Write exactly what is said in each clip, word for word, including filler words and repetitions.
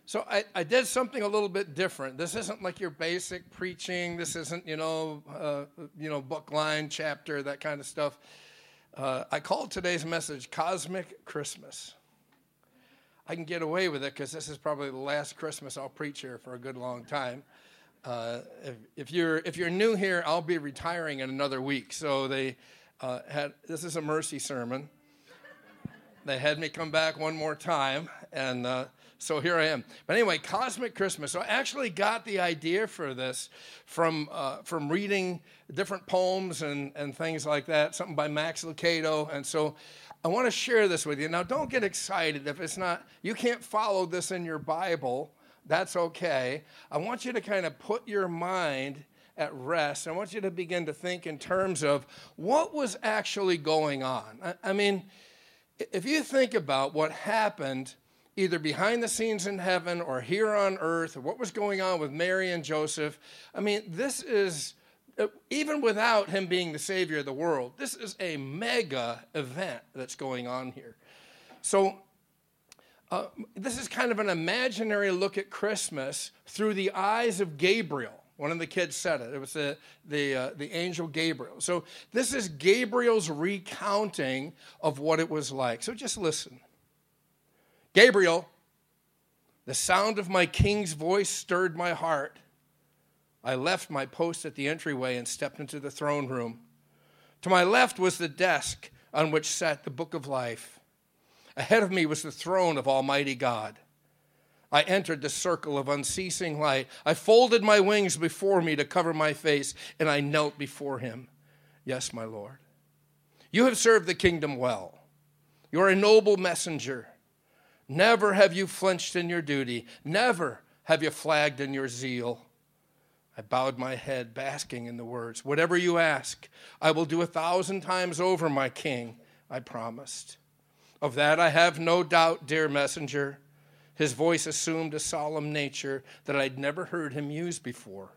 So I, I did something a little bit different. This isn't like your basic preaching. This isn't, you know, uh, you know, book, line, chapter, that kind of stuff. Uh, I called today's message Cosmic Christmas. I can get away with it because this is probably the last Christmas I'll preach here for a good long time. Uh, if, if you're if you're new here, I'll be retiring in another week. So they uh, had this is a mercy sermon. They had me come back one more time, and uh, so here I am. But anyway, Cosmic Christmas. So I actually got the idea for this from uh, from reading different poems and, and things like that, something by Max Lucado. And so I want to share this with you. Now, don't get excited if it's not, you can't follow this in your Bible. That's okay. I want you to kind of put your mind at rest. I want you to begin to think in terms of what was actually going on. I, I mean, if you think about what happened either behind the scenes in heaven or here on earth, or what was going on with Mary and Joseph, I mean, this is, even without him being the Savior of the world, this is a mega event that's going on here. So uh, this is kind of an imaginary look at Christmas through the eyes of Gabriel. One of the kids said it. It was the the, uh, the angel Gabriel. So this is Gabriel's recounting of what it was like. So just listen. Gabriel, the sound of my king's voice stirred my heart. I left my post at the entryway and stepped into the throne room. To my left was the desk on which sat the book of life. Ahead of me was the throne of Almighty God. I entered the circle of unceasing light. I folded my wings before me to cover my face, and I knelt before him. Yes, my Lord. You have served the kingdom well. You are a noble messenger. Never have you flinched in your duty. Never have you flagged in your zeal. I bowed my head, basking in the words, whatever you ask, I will do a thousand times over, my king, I promised. Of that I have no doubt, dear messenger. His voice assumed a solemn nature that I'd never heard him use before.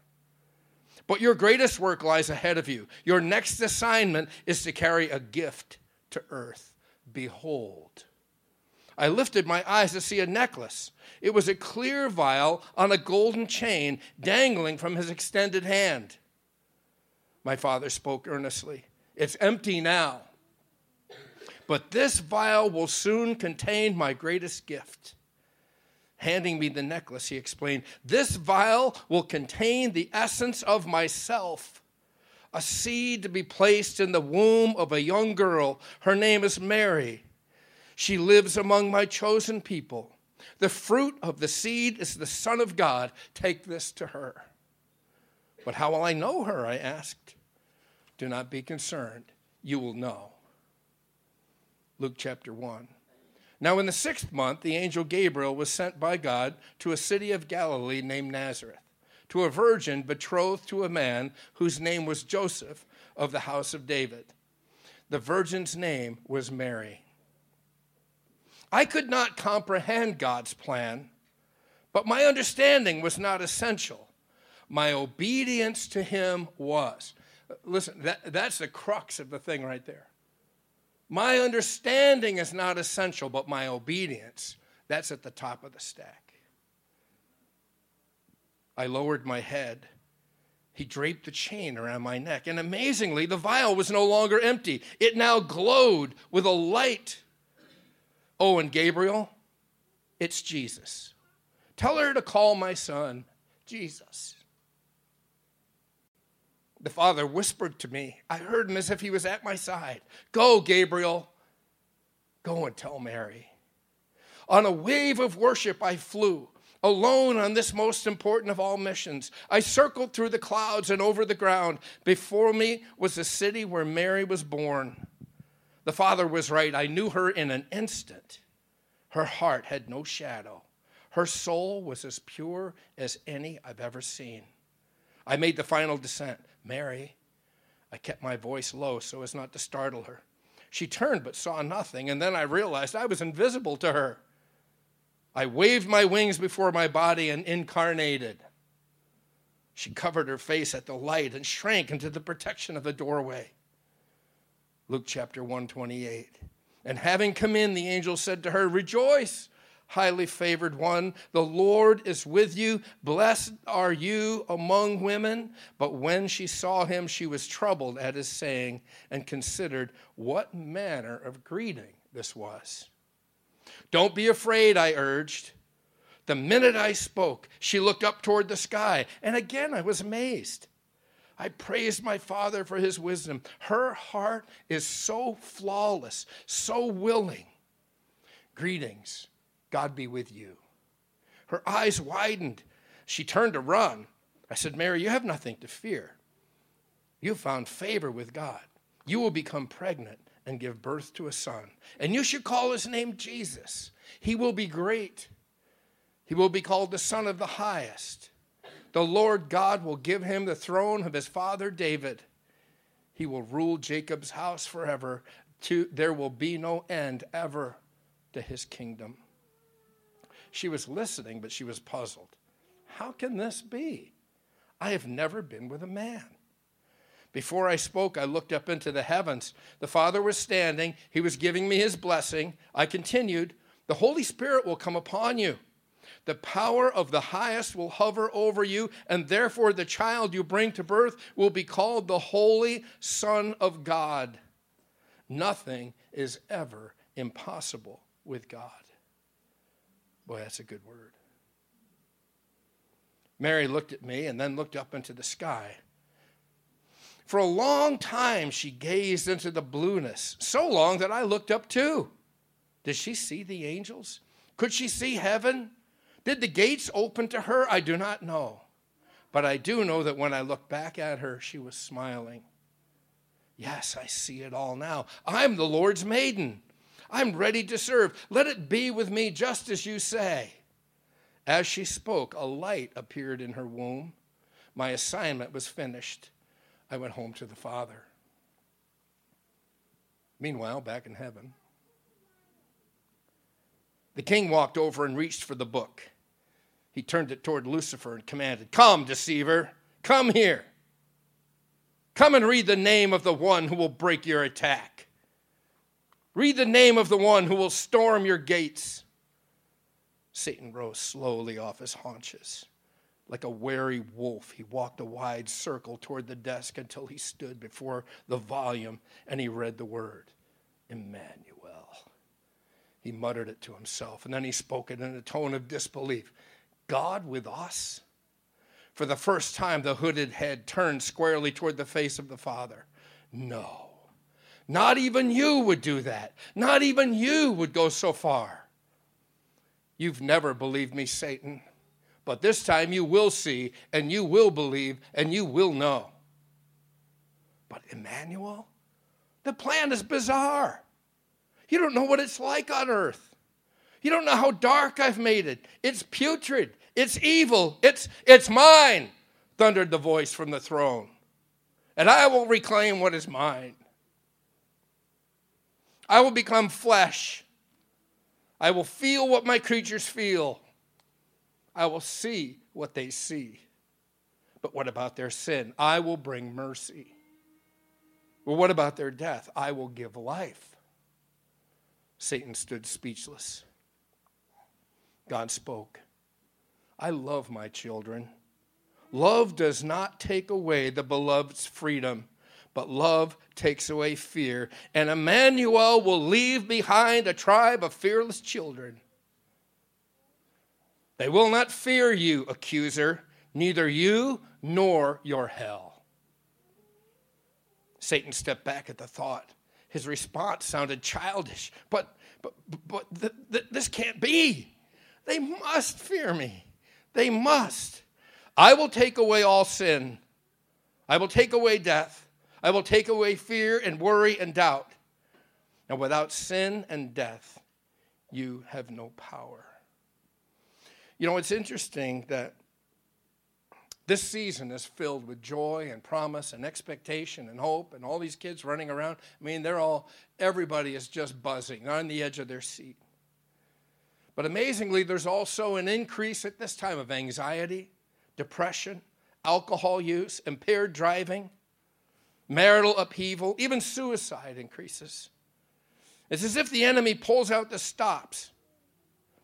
But your greatest work lies ahead of you. Your next assignment is to carry a gift to earth. Behold. I lifted my eyes to see a necklace. It was a clear vial on a golden chain dangling from his extended hand. My father spoke earnestly. It's empty now. But this vial will soon contain my greatest gift. Handing me the necklace, he explained, this vial will contain the essence of myself, a seed to be placed in the womb of a young girl. Her name is Mary. She lives among my chosen people. The fruit of the seed is the Son of God. Take this to her. But how will I know her? I asked. Do not be concerned. You will know. Luke chapter one. Now in the sixth month, the angel Gabriel was sent by God to a city of Galilee named Nazareth, to a virgin betrothed to a man whose name was Joseph of the house of David. The virgin's name was Mary. I could not comprehend God's plan, but my understanding was not essential. My obedience to him was. Listen, that, that's the crux of the thing right there. My understanding is not essential, but my obedience, that's at the top of the stack. I lowered my head. He draped the chain around my neck, and amazingly, the vial was no longer empty. It now glowed with a light. Oh, and Gabriel, it's Jesus. Tell her to call my son Jesus. The Father whispered to me. I heard him as if he was at my side. Go, Gabriel. Go and tell Mary. On a wave of worship I flew, alone on this most important of all missions. I circled through the clouds and over the ground. Before me was the city where Mary was born. The Father was right. I knew her in an instant. Her heart had no shadow. Her soul was as pure as any I've ever seen. I made the final descent. Mary, I kept my voice low so as not to startle her. She turned but saw nothing, and then I realized I was invisible to her. I waved my wings before my body and incarnated. She covered her face at the light and shrank into the protection of the doorway. Luke chapter one twenty-eight. And having come in, the angel said to her, rejoice, highly favored one. The Lord is with you. Blessed are you among women. But when she saw him, she was troubled at his saying and considered what manner of greeting this was. Don't be afraid, I urged. The minute I spoke, she looked up toward the sky, and again I was amazed. I praised my Father for his wisdom. Her heart is so flawless, so willing. Greetings, God be with you. Her eyes widened. She turned to run. I said, Mary, you have nothing to fear. You have found favor with God. You will become pregnant and give birth to a son, and you should call his name Jesus. He will be great. He will be called the Son of the Highest. The Lord God will give him the throne of his father David. He will rule Jacob's house forever. To, there will be no end ever to his kingdom. She was listening, but she was puzzled. How can this be? I have never been with a man. Before I spoke, I looked up into the heavens. The Father was standing. He was giving me his blessing. I continued, the Holy Spirit will come upon you. The power of the highest will hover over you, and therefore the child you bring to birth will be called the Holy Son of God. Nothing is ever impossible with God. Boy, that's a good word. Mary looked at me and then looked up into the sky. For a long time, she gazed into the blueness, so long that I looked up too. Did she see the angels? Could she see heaven? Did the gates open to her? I do not know. But I do know that when I looked back at her, she was smiling. Yes, I see it all now. I'm the Lord's maiden. I'm ready to serve. Let it be with me just as you say. As she spoke, a light appeared in her womb. My assignment was finished. I went home to the Father. Meanwhile, back in heaven, the king walked over and reached for the book. He turned it toward Lucifer and commanded, come, deceiver, come here. Come and read the name of the one who will break your attack. Read the name of the one who will storm your gates. Satan rose slowly off his haunches. Like a wary wolf, he walked a wide circle toward the desk until he stood before the volume and he read the word, Emmanuel. He muttered it to himself, and then he spoke it in a tone of disbelief. God with us? For the first time, the hooded head turned squarely toward the face of the Father. No, not even you would do that. Not even you would go so far. You've never believed me, Satan, but this time you will see, and you will believe, and you will know. But Emmanuel, the plan is bizarre. You don't know what it's like on earth. You don't know how dark I've made it. It's putrid. It's evil. It's, it's mine, thundered the voice from the throne. And I will reclaim what is mine. I will become flesh. I will feel what my creatures feel. I will see what they see. But what about their sin? I will bring mercy. Well, what about their death? I will give life. Satan stood speechless. God spoke. I love my children. Love does not take away the beloved's freedom, but love takes away fear. And Emmanuel will leave behind a tribe of fearless children. They will not fear you, accuser, neither you nor your hell. Satan stepped back at the thought. His response sounded childish, but but but th- th- this can't be. They must fear me. They must. I will take away all sin. I will take away death. I will take away fear and worry and doubt. And without sin and death, you have no power. You know, it's interesting that this season is filled with joy and promise and expectation and hope and all these kids running around. I mean, they're all, everybody is just buzzing on the edge of their seat. But amazingly, there's also an increase at this time of anxiety, depression, alcohol use, impaired driving, marital upheaval, even suicide increases. It's as if the enemy pulls out the stops,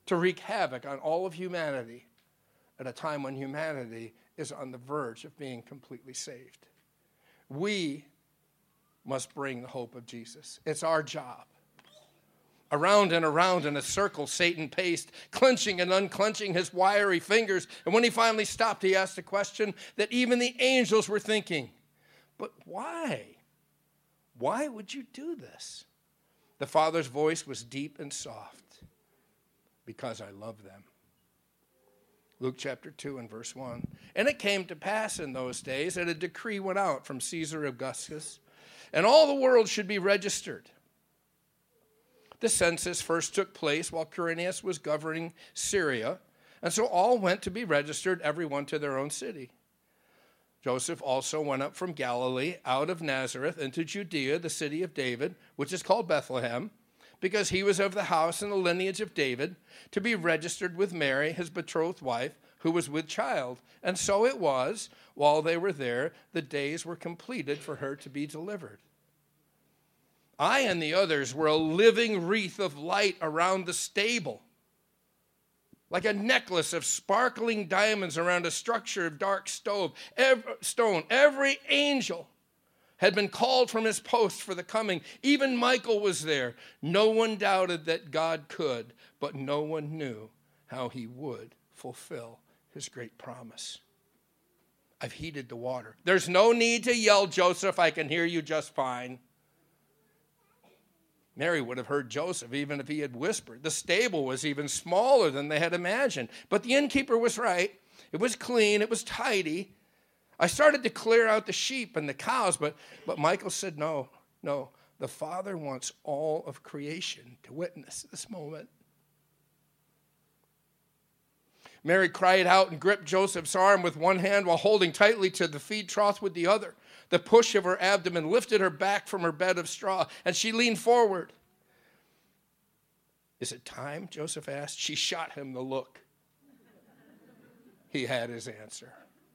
to wreak havoc on all of humanity at a time when humanity is on the verge of being completely saved. We must bring the hope of Jesus. It's our job. Around and around in a circle, Satan paced, clenching and unclenching his wiry fingers. And when he finally stopped, he asked a question that even the angels were thinking. But why? Why would you do this? The Father's voice was deep and soft. Because I love them. Luke chapter two and verse one. And it came to pass in those days that a decree went out from Caesar Augustus, and all the world should be registered. The census first took place while Quirinius was governing Syria, and so all went to be registered, everyone to their own city. Joseph also went up from Galilee, out of Nazareth, into Judea, the city of David, which is called Bethlehem, because he was of the house and the lineage of David, to be registered with Mary, his betrothed wife, who was with child. And so it was, while they were there, the days were completed for her to be delivered. I and the others were a living wreath of light around the stable, like a necklace of sparkling diamonds around a structure of dark stove, every, stone. Every angel had been called from his post for the coming. Even Michael was there. No one doubted that God could, but no one knew how he would fulfill his great promise. I've heated the water. There's no need to yell, Joseph. I can hear you just fine. Mary would have heard Joseph even if he had whispered. The stable was even smaller than they had imagined. But the innkeeper was right. It was clean. It was tidy. I started to clear out the sheep and the cows, but, but Michael said, no, no. The Father wants all of creation to witness this moment. Mary cried out and gripped Joseph's arm with one hand while holding tightly to the feed trough with the other. The push of her abdomen lifted her back from her bed of straw, and she leaned forward. Is it time? Joseph asked. She shot him the look. He had his answer.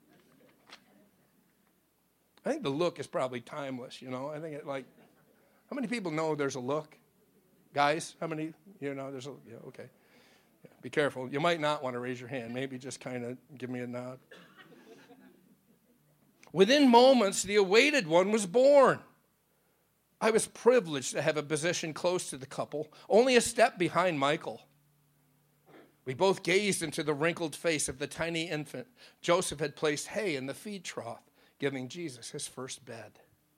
I think the look is probably timeless, you know. I think it like, how many people know there's a look? Guys, how many, you know, there's a, yeah, okay. Yeah, be careful. You might not want to raise your hand. Maybe just kind of give me a nod. Within moments, the awaited one was born. I was privileged to have a position close to the couple, only a step behind Michael. We both gazed into the wrinkled face of the tiny infant. Joseph had placed hay in the feed trough, giving Jesus his first bed.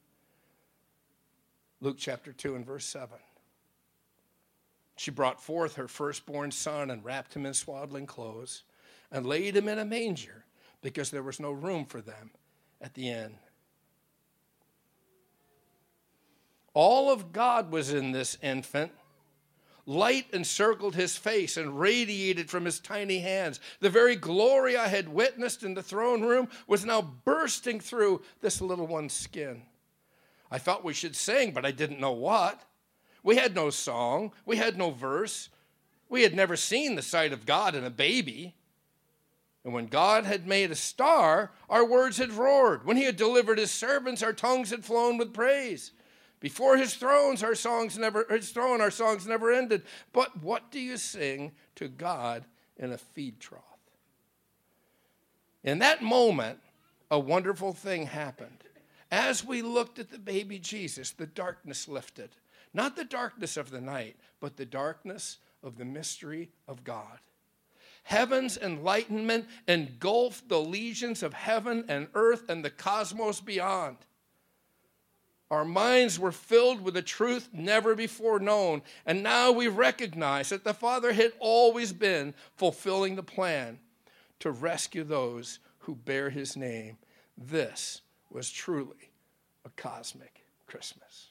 Luke chapter two and verse seven. She brought forth her firstborn son and wrapped him in swaddling clothes and laid him in a manger because there was no room for them at the inn. All of God was in this infant. Light encircled his face and radiated from his tiny hands. The very glory I had witnessed in the throne room was now bursting through this little one's skin. I thought we should sing, but I didn't know what. We had no song. We had no verse. We had never seen the sight of God in a baby. And when God had made a star, our words had roared. When he had delivered his servants, our tongues had flown with praise. Before his thrones, our songs never, his throne, our songs never ended. But what do you sing to God in a feed trough? In that moment, a wonderful thing happened. As we looked at the baby Jesus, the darkness lifted. Not the darkness of the night, but the darkness of the mystery of God. Heaven's enlightenment engulfed the legions of heaven and earth and the cosmos beyond. Our minds were filled with a truth never before known, and now we recognize that the Father had always been fulfilling the plan to rescue those who bear his name. This was truly a cosmic Christmas.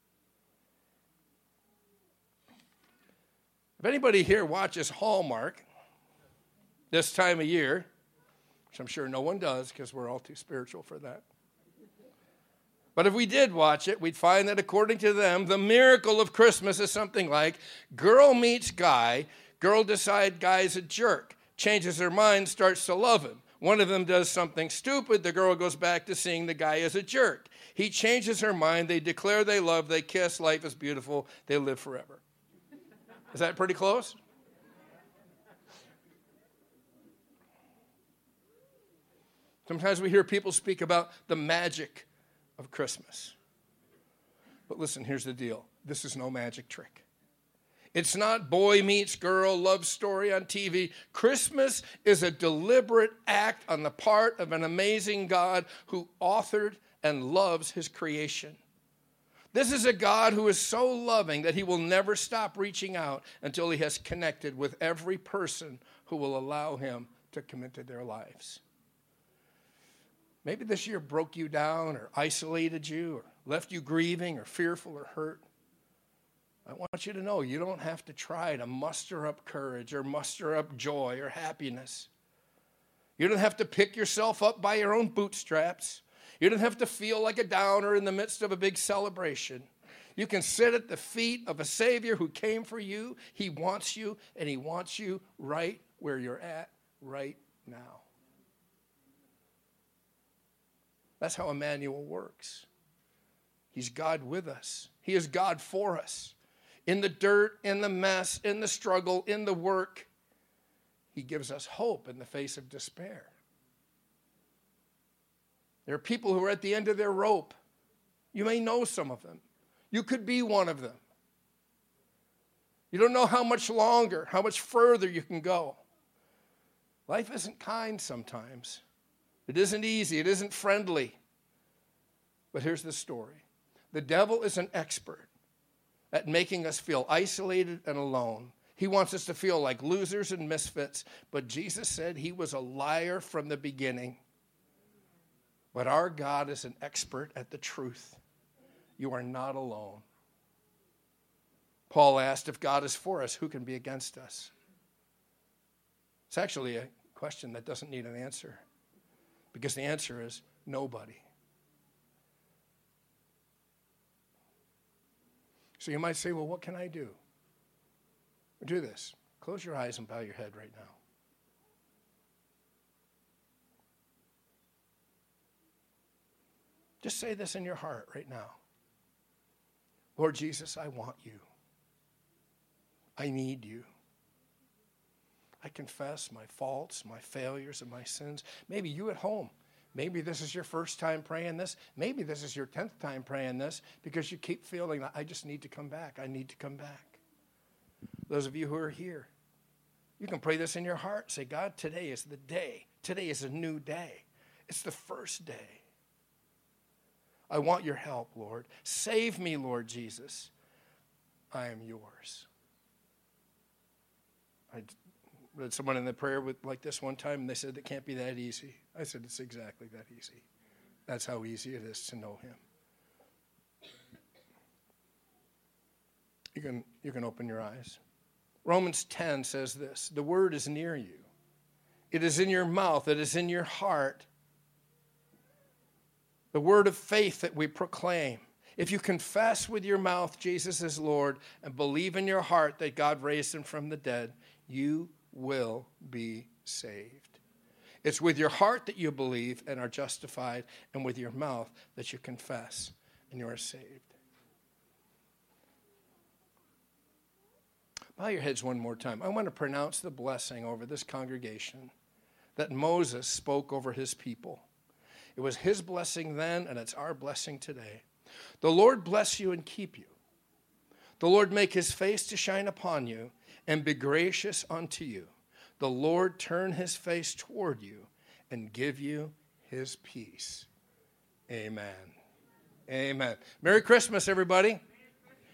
If anybody here watches Hallmark this time of year, which I'm sure no one does because we're all too spiritual for that. But if we did watch it, we'd find that according to them, the miracle of Christmas is something like girl meets guy, girl decides guy's a jerk, changes her mind, starts to love him. One of them does something stupid, the girl goes back to seeing the guy as a jerk. He changes her mind, they declare they love, they kiss, life is beautiful, they live forever. Is that pretty close? Sometimes we hear people speak about the magic of Christmas. But listen, here's the deal. This is no magic trick. It's not boy meets girl love story on T V. Christmas is a deliberate act on the part of an amazing God who authored and loves his creation. This is a God who is so loving that he will never stop reaching out until he has connected with every person who will allow him to come into their lives. Maybe this year broke you down or isolated you or left you grieving or fearful or hurt. I want you to know you don't have to try to muster up courage or muster up joy or happiness. You don't have to pick yourself up by your own bootstraps. You don't have to feel like a downer in the midst of a big celebration. You can sit at the feet of a Savior who came for you. He wants you, and he wants you right where you're at right now. That's how Emmanuel works. He's God with us. He is God for us. In the dirt, in the mess, in the struggle, in the work, he gives us hope in the face of despair. There are people who are at the end of their rope. You may know some of them. You could be one of them. You don't know how much longer, how much further you can go. Life isn't kind sometimes. It isn't easy. It isn't friendly. But here's the story. The devil is an expert at making us feel isolated and alone. He wants us to feel like losers and misfits. But Jesus said he was a liar from the beginning. But our God is an expert at the truth. You are not alone. Paul asked, if God is for us, who can be against us? It's actually a question that doesn't need an answer, because the answer is nobody. So you might say, well, what can I do? Do this. Close your eyes and bow your head right now. Just say this in your heart right now. Lord Jesus, I want you. I need you. I confess my faults, my failures, and my sins. Maybe you at home. Maybe this is your first time praying this. Maybe this is your tenth time praying this because you keep feeling that I just need to come back. I need to come back. Those of you who are here, you can pray this in your heart. Say, God, today is the day. Today is a new day. It's the first day. I want your help, Lord. Save me, Lord Jesus. I am yours. I read someone in the prayer with, like this one time, and they said, it can't be that easy. I said, it's exactly that easy. That's how easy it is to know him. You can, you can open your eyes. Romans ten says this, the word is near you. It is in your mouth. It is in your heart. The word of faith that we proclaim. If you confess with your mouth Jesus is Lord and believe in your heart that God raised him from the dead, you will be saved. It's with your heart that you believe and are justified, and with your mouth that you confess and you are saved. Bow your heads one more time. I want to pronounce the blessing over this congregation that Moses spoke over his people. It was his blessing then, and it's our blessing today. The Lord bless you and keep you. The Lord make his face to shine upon you and be gracious unto you. The Lord turn his face toward you and give you his peace. Amen. Amen. Merry Christmas, everybody.